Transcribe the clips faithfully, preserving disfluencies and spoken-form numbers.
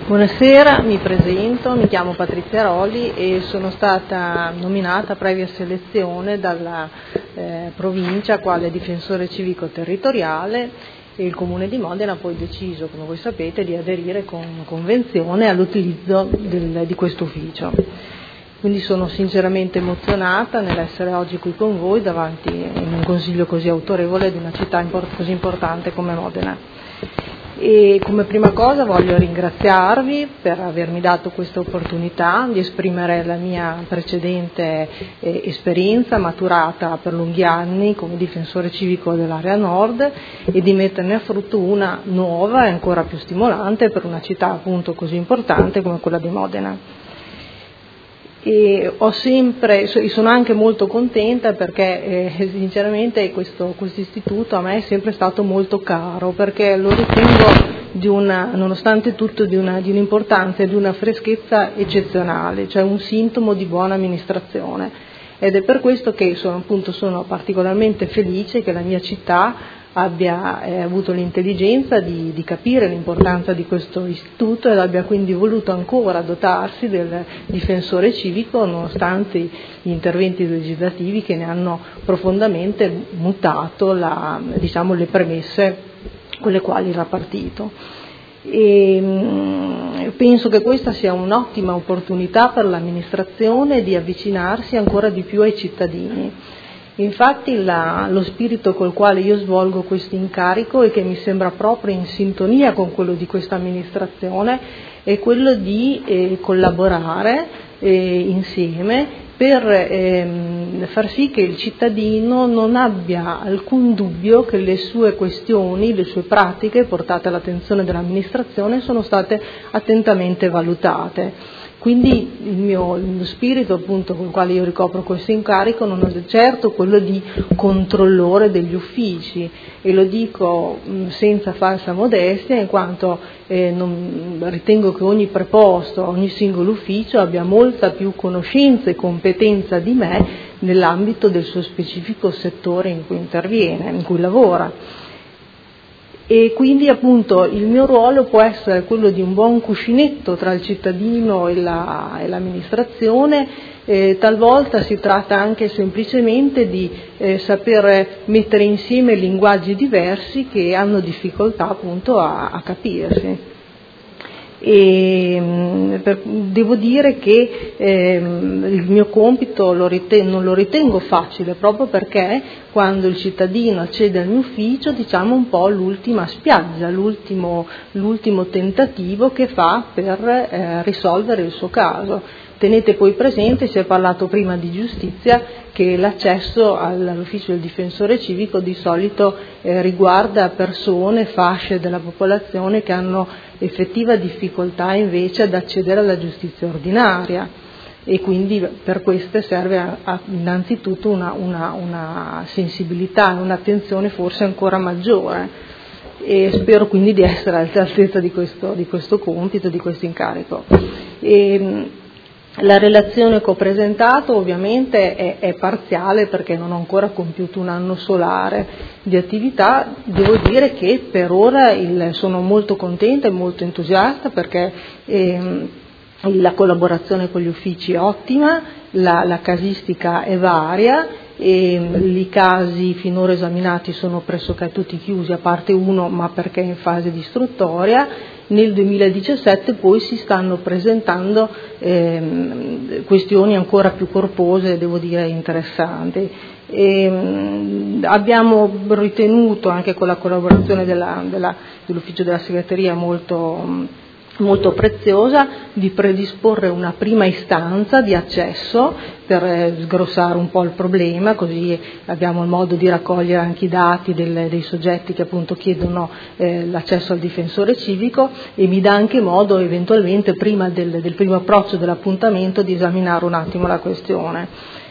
Buonasera, mi presento, mi chiamo Patrizia Rolli e sono stata nominata previa selezione dalla eh, provincia quale difensore civico territoriale e il Comune di Modena ha poi deciso, come voi sapete, di aderire con convenzione all'utilizzo del, di questo ufficio. Quindi sono sinceramente emozionata nell'essere oggi qui con voi davanti in un consiglio così autorevole di una città import- così importante come Modena. E come prima cosa voglio ringraziarvi per avermi dato questa opportunità di esprimere la mia precedente eh, esperienza maturata per lunghi anni come difensore civico dell'area nord e di metterne a frutto una nuova e ancora più stimolante per una città appunto così importante come quella di Modena. E ho sempre, sono anche molto contenta perché eh, sinceramente questo istituto a me è sempre stato molto caro, perché lo ritengo di una, nonostante tutto di, una, di un'importanza e di una freschezza eccezionale, cioè un sintomo di buona amministrazione, ed è per questo che sono, appunto, sono particolarmente felice che la mia città abbia eh, avuto l'intelligenza di, di capire l'importanza di questo istituto ed abbia quindi voluto ancora dotarsi del difensore civico nonostante gli interventi legislativi che ne hanno profondamente mutato la, diciamo, le premesse con le quali era partito. E, mh, penso che questa sia un'ottima opportunità per l'amministrazione di avvicinarsi ancora di più ai cittadini. Infatti la, lo spirito col quale io svolgo questo incarico e che mi sembra proprio in sintonia con quello di questa amministrazione è quello di eh, collaborare eh, insieme per ehm, far sì che il cittadino non abbia alcun dubbio che le sue questioni, le sue pratiche portate all'attenzione dell'amministrazione sono state attentamente valutate. Quindi il mio lo spirito appunto con il quale io ricopro questo incarico non è certo quello di controllore degli uffici, e lo dico mh, senza falsa modestia, in quanto eh, non, ritengo che ogni preposto, ogni singolo ufficio abbia molta più conoscenza e competenza di me nell'ambito del suo specifico settore in cui interviene, in cui lavora. E quindi appunto il mio ruolo può essere quello di un buon cuscinetto tra il cittadino e, la, e l'amministrazione, eh, talvolta si tratta anche semplicemente di eh, saper mettere insieme linguaggi diversi che hanno difficoltà appunto a, a capirsi. E per, devo dire che ehm, il mio compito lo ritengo, non lo ritengo facile, proprio perché quando il cittadino accede al mio ufficio, diciamo un po' l'ultima spiaggia, l'ultimo, l'ultimo tentativo che fa per eh, risolvere il suo caso. Tenete poi presente, si è parlato prima di giustizia, che l'accesso all'ufficio del difensore civico di solito eh, riguarda persone, fasce della popolazione che hanno effettiva difficoltà invece ad accedere alla giustizia ordinaria, e quindi per queste serve a, a, innanzitutto una, una, una sensibilità e un'attenzione forse ancora maggiore, e spero quindi di essere all'altezza di questo, di questo compito, di questo incarico. E, la relazione che ho presentato ovviamente è, è parziale perché non ho ancora compiuto un anno solare di attività. Devo dire che per ora il, sono molto contenta e molto entusiasta perché ehm, la collaborazione con gli uffici è ottima, la, la casistica è varia, e i casi finora esaminati sono pressoché tutti chiusi a parte uno, ma perché è in fase di istruttoria. Nel duemiladiciassette poi si stanno presentando ehm, questioni ancora più corpose, devo dire interessanti. E, mh, abbiamo ritenuto anche con la collaborazione della, della, dell'ufficio della segreteria molto mh, molto preziosa di predisporre una prima istanza di accesso per eh, sgrossare un po' il problema, così abbiamo il modo di raccogliere anche i dati del, dei soggetti che appunto chiedono eh, l'accesso al difensore civico, e mi dà anche modo eventualmente prima del, del primo approccio dell'appuntamento di esaminare un attimo la questione.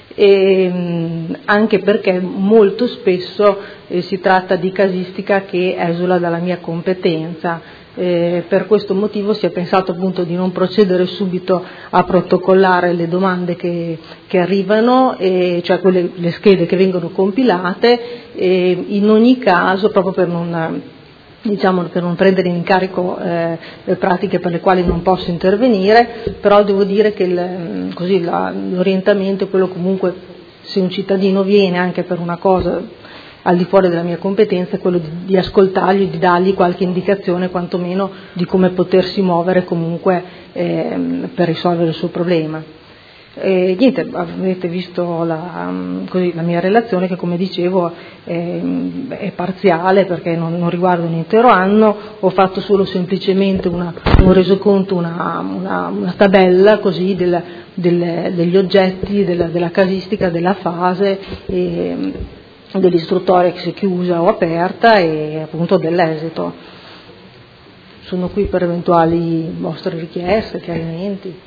E, mh, anche perché molto spesso eh, si tratta di casistica che esula dalla mia competenza. Eh, per questo motivo si è pensato appunto di non procedere subito a protocollare le domande che, che arrivano, eh, cioè quelle, le schede che vengono compilate, eh, in ogni caso proprio per non diciamo, per non prendere in carico eh, le pratiche per le quali non posso intervenire, però devo dire che il, così, la, l'orientamento è quello comunque, se un cittadino viene anche per una cosa al di fuori della mia competenza, è quello di, di ascoltargli, di dargli qualche indicazione quantomeno di come potersi muovere comunque eh, per risolvere il suo problema. E niente, avete visto la, così, la mia relazione che, come dicevo, è, è parziale perché non, non riguarda un intero anno. Ho fatto solo semplicemente una, un resoconto, una, una, una tabella così del, del, degli oggetti, della, della casistica, della fase, e, dell'istruttoria che si è chiusa o aperta e appunto dell'esito. Sono qui per eventuali vostre richieste, chiarimenti.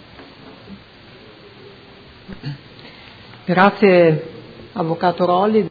Grazie Avvocato Rolli.